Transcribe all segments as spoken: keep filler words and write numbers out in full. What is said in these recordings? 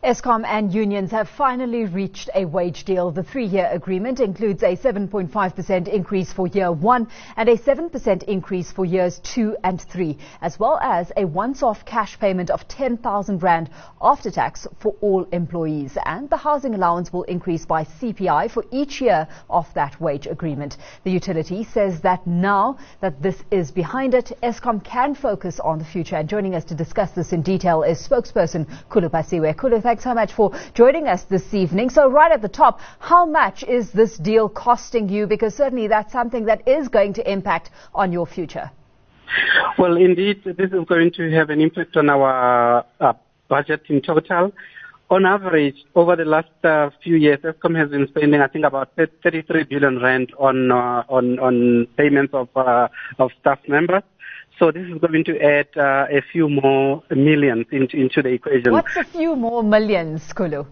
Eskom and unions have finally reached a wage deal. The three-year agreement includes a seven point five percent increase for year one and a seven percent increase for years two and three, as well as a once-off cash payment of ten thousand rand after tax for all employees. And the housing allowance will increase by C P I for each year of that wage agreement. The utility says that now that this is behind it, Eskom can focus on the future. And joining us to discuss this in detail is spokesperson Khulu Phasiwe. Khulu, thanks so much for joining us this evening. So right at the top, how much is this deal costing you? Because certainly that's something that is going to impact on your future. Well, indeed, this is going to have an impact on our uh, budget in total. On average, over the last uh, few years, Eskom has been spending, I think, about thirty-three billion rand on uh, on on payments of uh, of staff members. So this is going to add uh, a few more millions into, into the equation. What's a few more millions, Khulu?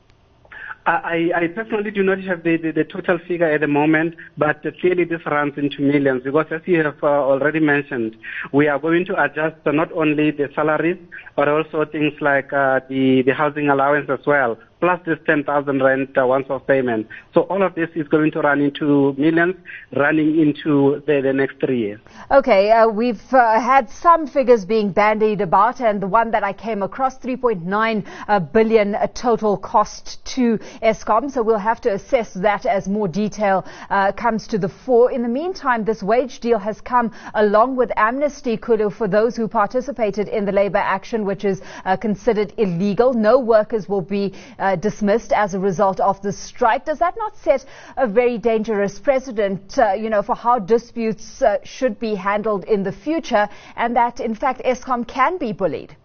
I, I personally do not have the, the, the total figure at the moment, but uh, clearly this runs into millions because, as you have uh, already mentioned, we are going to adjust uh, not only the salaries, but also things like uh, the, the housing allowance as well, plus this ten thousand rand uh, once-off payment. So all of this is going to run into millions, running into the, the next three years. Okay, uh, we've uh, had some figures being bandied about, and the one that I came across, three point nine uh, billion uh, total cost to Eskom. So we'll have to assess that as more detail uh, comes to the fore. In the meantime, this wage deal has come along with amnesty, Khulu, for those who participated in the labour action, which is uh, considered illegal. No workers will be uh, dismissed as a result of the strike. Does that not set a very dangerous precedent, uh, you know, for how disputes uh, should be handled in the future, and that, in fact, Eskom can be bullied?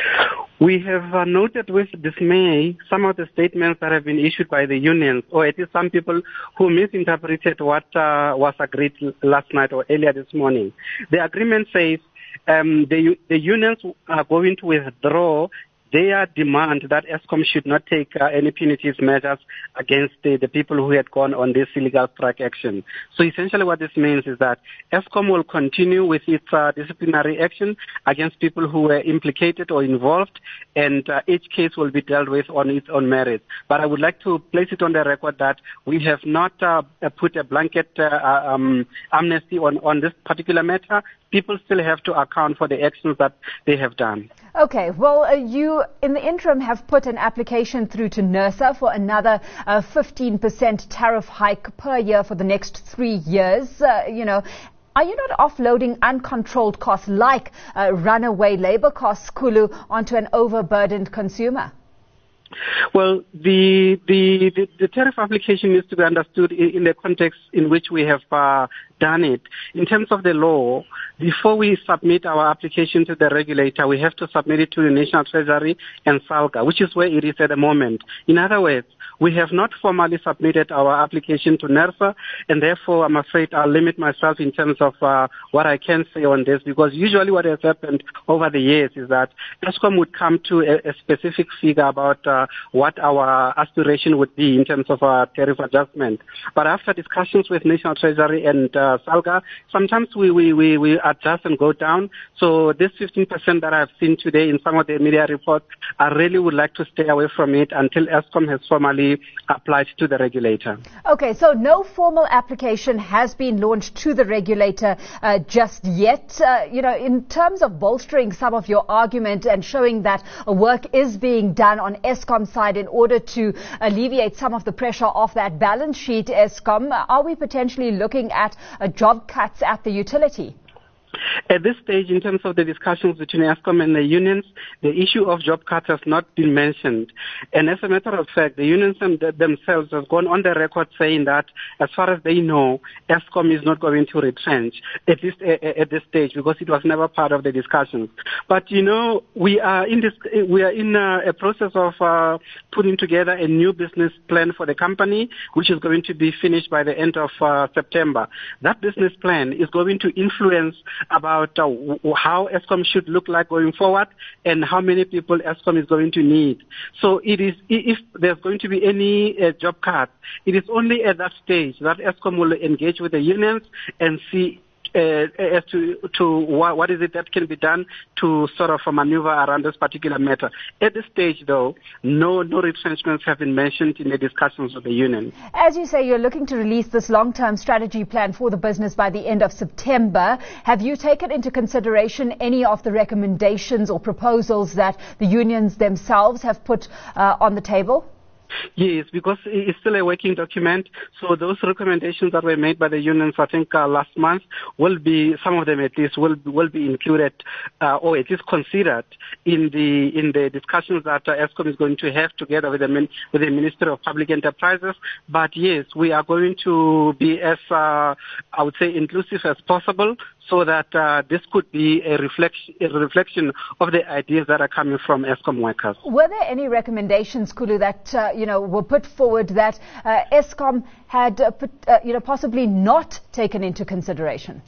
We have uh, noted with dismay some of the statements that have been issued by the unions, or at least some people who misinterpreted what uh, was agreed last night or earlier this morning. The agreement says um, the, the unions are going to withdraw their demand that Eskom should not take uh, any punitive measures against the, the people who had gone on this illegal strike action. So essentially what this means is that Eskom will continue with its uh, disciplinary action against people who were implicated or involved, and uh, each case will be dealt with on its own merit. But I would like to place it on the record that we have not uh, put a blanket uh, um, amnesty on, on this particular matter. People still have to account for the actions that they have done. Okay, well, uh, you in the interim have put an application through to NERSA for another uh, fifteen percent tariff hike per year for the next three years. Uh, you know, are you not offloading uncontrolled costs like uh, runaway labor costs, Khulu, onto an overburdened consumer? Well, the, the, the, the tariff application needs to be understood in, in the context in which we have uh, done it. In terms of the law, before we submit our application to the regulator, we have to submit it to the National Treasury and SALGA, which is where it is at the moment. In other words, we have not formally submitted our application to NERSA, and therefore I'm afraid I'll limit myself in terms of uh, what I can say on this, because usually what has happened over the years is that Eskom would come to a, a specific figure about uh, what our aspiration would be in terms of our tariff adjustment. But after discussions with National Treasury and uh, SALGA, sometimes we, we, we, we adjust and go down. So this fifteen percent that I've seen today in some of the media reports, I really would like to stay away from it until Eskom has formally applied to the regulator. Okay, so no formal application has been launched to the regulator uh, just yet. Uh, you know, in terms of bolstering some of your argument and showing that work is being done on Eskom's side in order to alleviate some of the pressure off that balance sheet, Eskom, are we potentially looking at uh, job cuts at the utility? At this stage, in terms of the discussions between Eskom and the unions, the issue of job cuts has not been mentioned. And as a matter of fact, the unions themselves have gone on the record saying that, as far as they know, Eskom is not going to retrench, at least at this stage, because it was never part of the discussions. But, you know, we are in this, we are in a, a process of uh, putting together a new business plan for the company, which is going to be finished by the end of uh, September. That business plan is going to influence about uh, how Eskom should look like going forward and how many people Eskom is going to need. So it is, if there's going to be any uh, job cut, it is only at that stage that Eskom will engage with the unions and see uh, as to to what, what is it that can be done to sort of maneuver around this particular matter. At this stage, though, no no retrenchments have been mentioned in the discussions with the union. As you say, you're looking to release this long-term strategy plan for the business by the end of September. Have you taken into consideration any of the recommendations or proposals that the unions themselves have put uh, on the table? Yes, because it's still a working document. So those recommendations that were made by the unions, I think uh, last month, will be, some of them at least, will will be included uh, or at least considered in the in the discussions that uh, Eskom is going to have together with the min- with the Ministry of Public Enterprises. But yes, we are going to be as uh, I would say inclusive as possible, so that uh, this could be a reflection a reflection of the ideas that are coming from Eskom workers. Were there any recommendations, Kulu, that uh, you know were put forward that uh, Eskom had uh, put, uh, you know possibly not taken into consideration?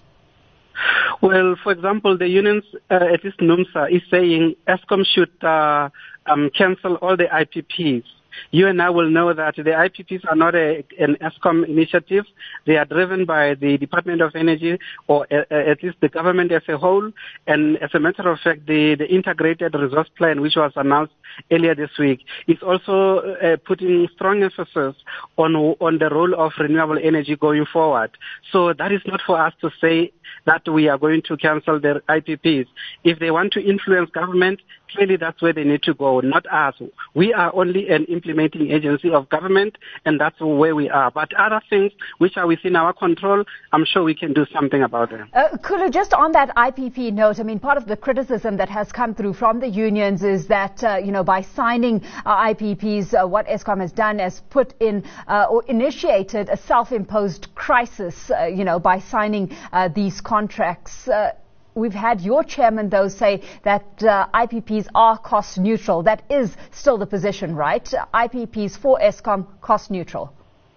Well, for example, the unions, uh, at least NUMSA, is saying Eskom should uh, um, cancel all the I P Ps. You and I will know that the I P Ps are not a, an Eskom initiative. They are driven by the Department of Energy, or uh, at least the government as a whole. And as a matter of fact, the, the integrated resource plan, which was announced earlier this week, is also uh, putting strong emphasis on on the role of renewable energy going forward. So that is not for us to say that we are going to cancel their I P Ps. If they want to influence government, clearly that's where they need to go, not us. We are only an implementing agency of government, and that's where we are. But other things which are within our control, I'm sure we can do something about them. Uh, Kulu, just on that I P P note, I mean, part of the criticism that has come through from the unions is that, uh, you know, by signing uh, I P Ps, uh, what Eskom has done is put in uh, or initiated a self-imposed crisis, uh, you know, by signing uh, these contracts. Uh, We've had your chairman, though, say that uh, I P Ps are cost neutral. That is still the position, right? I P Ps for Eskom, cost neutral.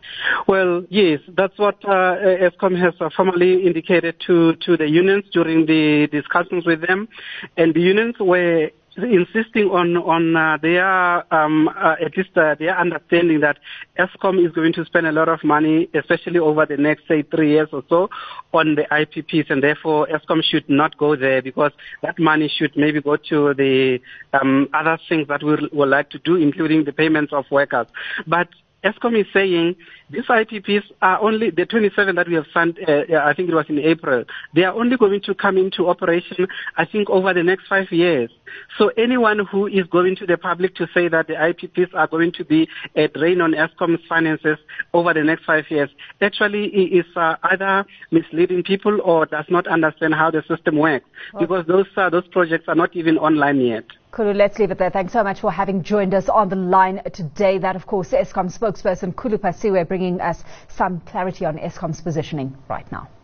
Well, yes, that's what uh, Eskom has uh, formally indicated to, to the unions during the discussions with them. And the unions were insisting on on uh, their um, uh, at least uh, their understanding that Eskom is going to spend a lot of money, especially over the next say three years or so, on the I P Ps, and therefore Eskom should not go there, because that money should maybe go to the um, other things that we would like to do, including the payments of workers. But Eskom is saying these I P Ps are only, the twenty-seven that we have signed, uh, I think it was in April, they are only going to come into operation, I think, over the next five years. So anyone who is going to the public to say that the I P Ps are going to be a drain on Eskom's finances over the next five years, actually is uh, either misleading people or does not understand how the system works, okay, because those uh, those projects are not even online yet. Kulu, let's leave it there. Thanks so much for having joined us on the line today. That, of course, Eskom spokesperson Khulu Phasiwe, bringing us some clarity on Eskom's positioning right now.